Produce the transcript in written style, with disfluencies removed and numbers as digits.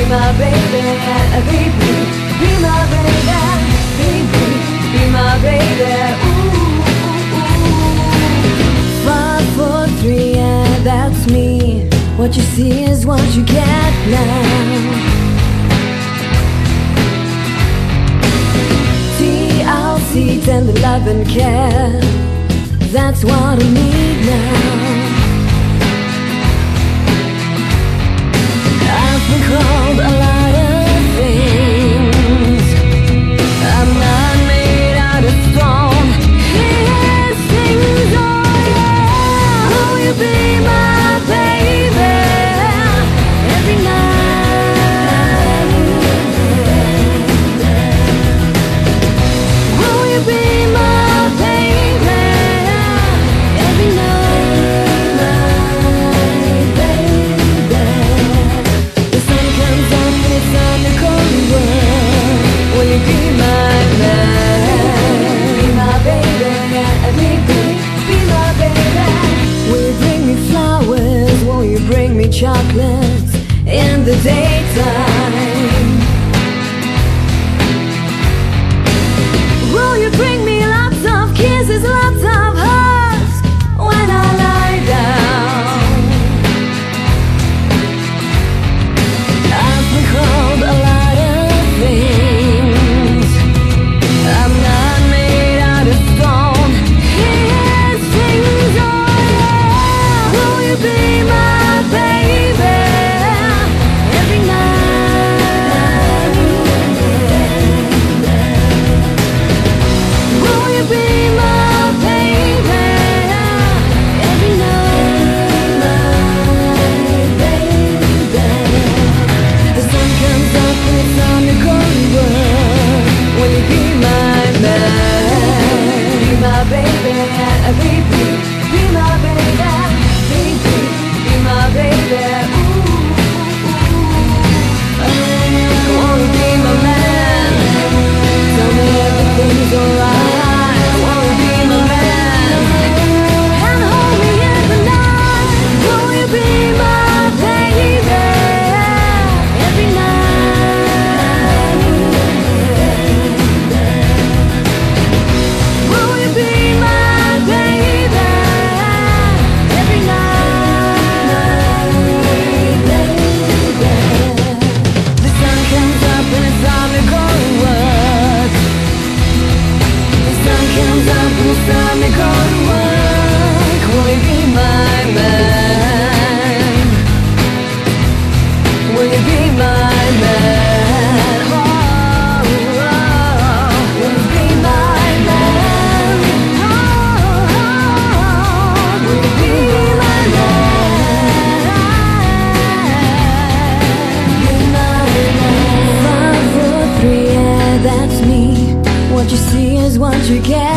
my baby, baby, be my baby, baby, be my baby. Ooh. 5, 4, 3, yeah, that's me. What you see is what you get now. TLC, tender love and care. That's what I need now. I've been called a lot of things. I'm not made out of stone. Here's things, oh yeah. Will you be my baby every night? Will you be my baby every night, baby? The sun comes up and it's on the cold world. Will you be my man? Be my baby, baby, be my baby. Will you bring me flowers? Will you bring me chocolates in the daytime? Will you bring me lots of kisses, lots of hugs when I lie down? I've been called a lot of things. I'm not made out of stone. Here's things, oh yeah. Will you be my baby every night? Will you be my baby every night, baby? The sun comes up and it's on the cold world. Will you be my man? Be my baby, baby, be my baby, baby, be my baby. Ooh, I wanna be my man. Tell me everything's alright. I wanna be my man and hold me in the night. Will you be my baby every night? Will you be my baby every night, baby? The sun comes up and it's on the golden world. The sun comes up and it's on the golden world. Will you be my man? Will you be my man? Oh, oh, will you be my man? Oh, oh, will you be my man? Be my man. 5, 4, 3, yeah, that's me. What you see is what you get.